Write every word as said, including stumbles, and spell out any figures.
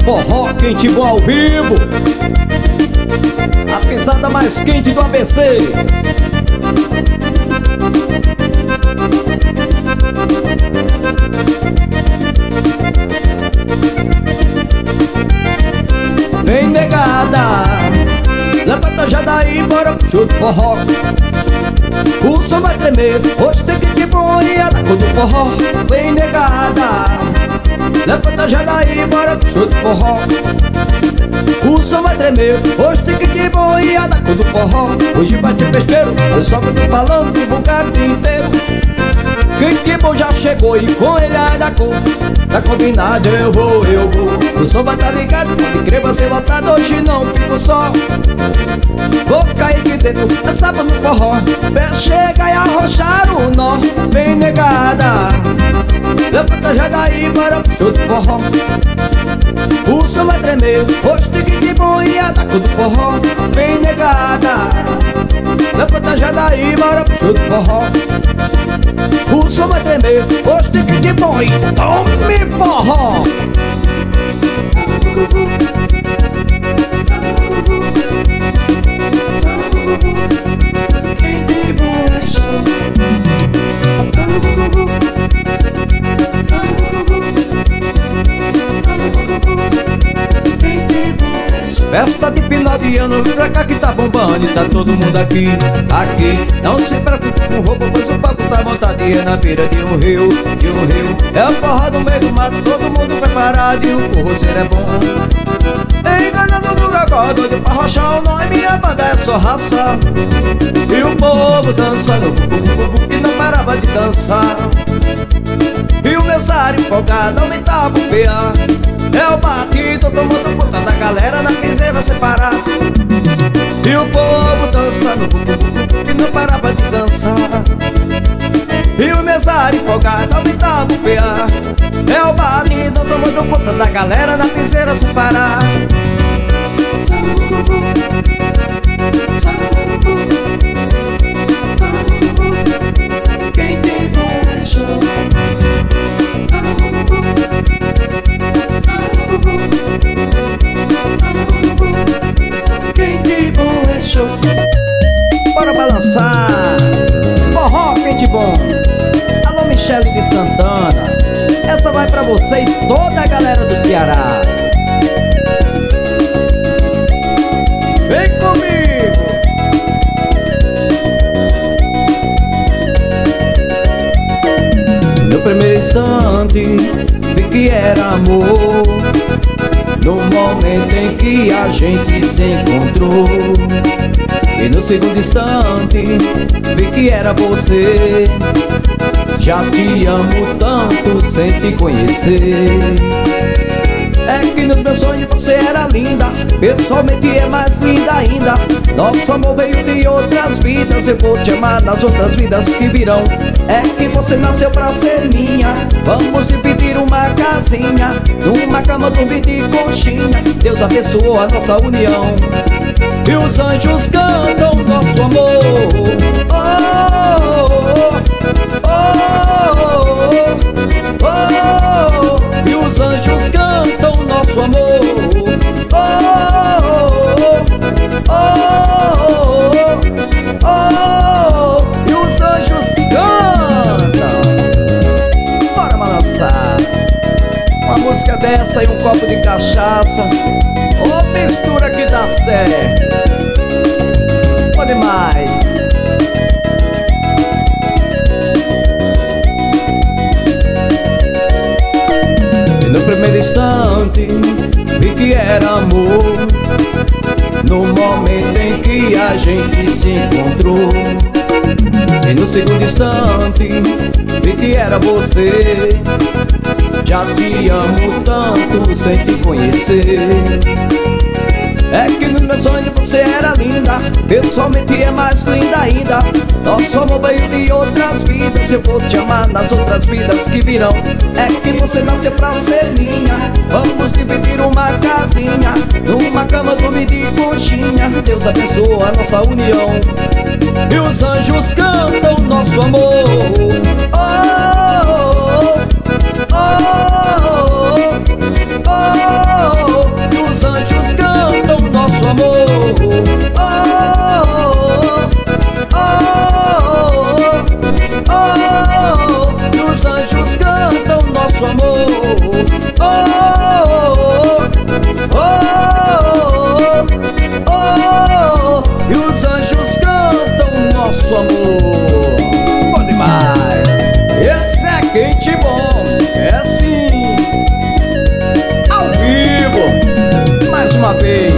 Forró quente bom ao vivo, a pisada mais quente do A B C. Vem negada, levanta já daí, bora pro show do forró. O som vai tremer, hoje tem que te pôr a da cor do forró. Vem negada, levanta já daí, bora pro show do forró. O som vai tremer, hoje tem que te pôr a da cor do forró. Hoje vai ter festeiro, eu só que eu tô falando, divulgar o dia inteiro. Quem que bom já chegou e com ele é da cor. Tá combinado, eu vou, eu vou. O som vai tá ligado, pode crer, vai ser lotado. Hoje não fico só, vou cair aqui dentro, é sábado no forró. Pé chega e arrochar o nó. Vem negada, levanta já daí, bora pro show do forró. O som vai tremer, hoje tem que te pôr a da cor do forró. Vem negada, levanta já daí, bora pro show do forró. O som vai tremer, hoje tem que te pôr. Tome forró. Festa de final de ano, vem pra cá que tá bombando e tá todo mundo aqui, aqui. Não se preocupe com roupa, pois o papo tá montado e é na beira de um rio, de um rio. É o forró no meio do mato, todo mundo preparado e o forrozeiro é bom. Enganando no gogó, doido pra rochar o nó, e minha banda é só raça. E o povo dançando, e não parava de dançar. E o mesário empolgado aumentava o P A. É o batido tomando conta da galera na piseira separada. E o povo dançando, que não parava de dançar. E o mesário empolgado aumentava o P A. É o batido tomando conta da galera na piseira separada. Quem tem bom é show. Quem de bom é show. Bora balançar, forró quente bom. Alô Michele de Santana, essa vai pra você e toda a galera do Ceará. Vem comigo. No primeiro instante vi que era amor, no momento em que a gente se encontrou. E no segundo instante vi que era você. Já te amo tanto sem te conhecer. É que nos meus sonhos você era linda, pessoalmente é mais linda ainda. Nosso amor veio de outras vidas, eu vou te amar nas outras vidas que virão. É que você nasceu pra ser minha, vamos dividir uma casinha, numa cama dormir de conchinha. Deus abençoou a nossa união, e os anjos cantam nosso amor. Oh, oh, oh, oh, oh. E os anjos cantam nosso amor. Oh, oh, oh, oh, oh. E os anjos cantam. Bora balançar. Uma música dessa e um copo de cachaça, ô mistura que dá certo. Pode mais. E no primeiro instante vi que era amor, no momento em que a gente se encontrou. E no segundo instante vi que era você. Já te amo tanto sem te conhecer. É que nos meus sonhos você era linda, pessoalmente é mais linda ainda. Nosso amor veio de outras vidas, eu vou te amar nas outras vidas que virão. É que você nasceu pra ser minha, vamos dividir uma casinha, numa cama dormir de conchinha. Deus abençoa a nossa união, e os anjos cantam nosso amor. Oh, oh, oh, oh, oh, oh. veia.